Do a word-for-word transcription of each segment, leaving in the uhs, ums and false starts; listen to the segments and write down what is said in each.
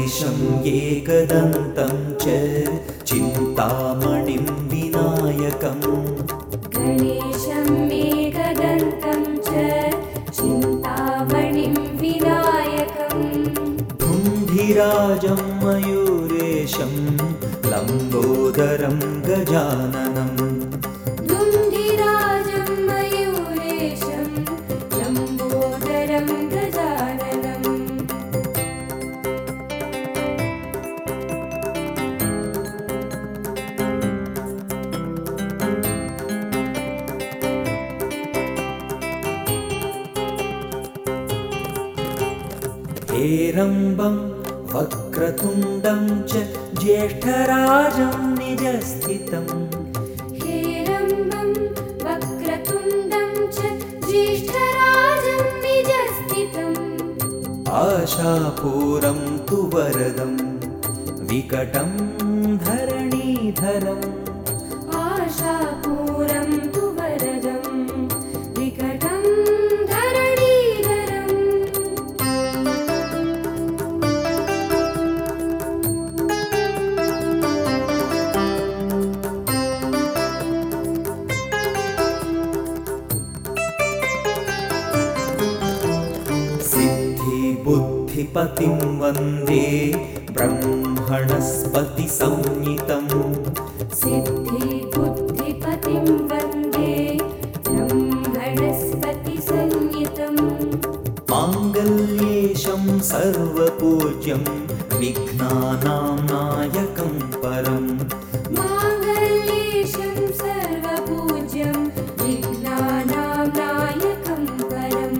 गणेशम् एकदन्तं च चिन्तामणिं विनायकम् गणेशम् एकदन्तं च चिन्तामणिं विनायकम् धुन्धिराजं मयूरेशं लम्बोदरं गजाननम् धुन्धिराजं मयूरेशं लम्बोदरं गजाननम् हेरम्बं वक्रतुण्डं च ज्येष्ठराजं निजस्थितम् हेरम्बं वक्रतुण्डं च ज्येष्ठराजं निजस्थितम् आशापूरं तु वरदं विकटं धरणीधरम् आशापूरं तु वरदं विकटं धरणीधरम् सिद्धिबुद्धिपतिं वन्दे ब्रह्मणस्पतिसंज्ञितम् सिद्धिबुद्धिपतिं वन्दे ब्रह्मणस्पतिसंज्ञितम् माङ्गल्येशं सर्वपूज्यं विघ्नानां नायकं परम् माङ्गल्येशं सर्वपूज्यं विघ्नानां नायकं परम्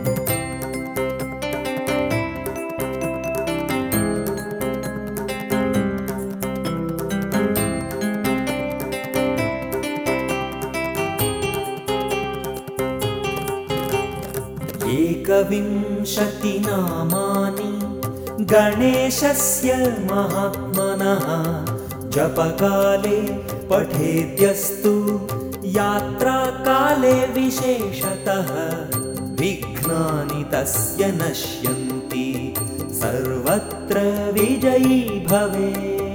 एकविंशतिनामानि गणेशस्य महात्मनः जपकाले पठेद्यस्तु यात्राकाले विशेषतः विघ्नानि तस्य नश्यन्ति सर्वत्र विजयी भवेत्।